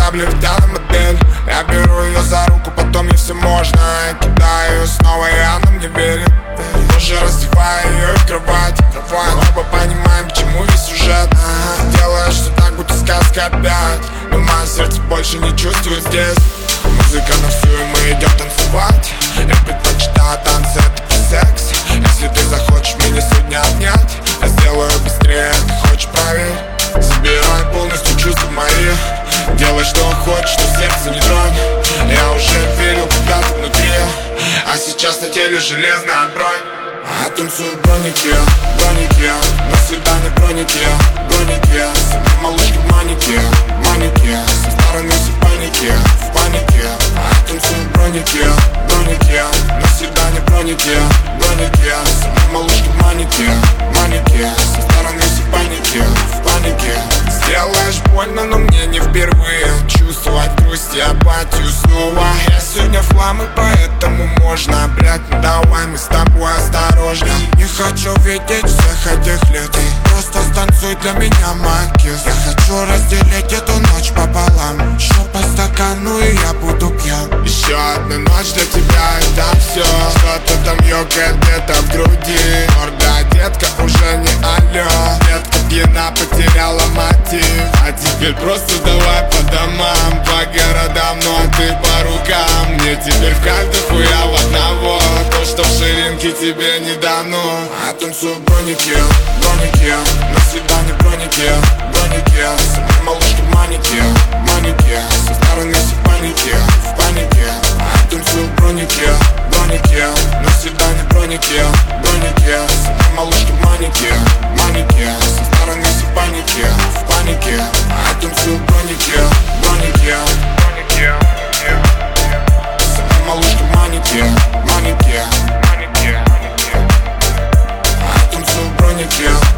грабли в модель. Я беру ее за руку, потом ей все можно. Я кидаю ее снова, и она мне верит. Позже раздеваю ее в кровать. Мы оба понимаем, к чему весь сюжет. Делаешь все так, будто сказка опять. Но мое сердце больше не чувствует здесь. Музыка на всю, и мы идем танцевать. Я предпочитаю танцы, это не секс. Если ты захочешь меня сегодня обнять, я сделаю быстрее, ты хочешь, проверь. Забирай полностью чувства мои. Делай, что хочешь, но сердце не тронь. Я уже верил когда-то внутри, а сейчас на теле железная бронь. Я танцую броники, броники. На свидание броники, броники. Со мной малышки в манике, манике. Со стороны все паники, в панике. Я танцую броники, броники. На свидание броники, броники. Со мной малышки в манике, манике. Со стороны все паники, в панике. Сделаешь больно, но мне не впервые чувствовать грусть и апатию снова. Я сегодня в хлам, и поэтому можно, блять, ну давай мы с тобой осторожно. Не хочу видеть всех этих людей. Просто станцуй для меня, моя кис. Я хочу разделить эту ночь пополам. Еще по стакану, и я буду пьян. Еще одна ночь для тебя, это все. Что-то там ёкает где-то в груди. Морда, детка, уже не алло. Детка пьяна, потеряла мотив. А теперь просто давай по домам, по городам, ну а ты по рукам. Мне теперь в кайф дохуя в одного. То, что в ширинке тебе не дано. Я танцую броники, броники. На свидание броники, броники. Со мной малышки в манике, манике. Со стороны все паники, в панике. Я танцую броники, броники. На свидание броники, броники. Со мной малышки в манике, манике. Со стороны все паники, в панике. Я танцую броники, броники, броники. Со мной малышки в манике, манике. Я танцую броники.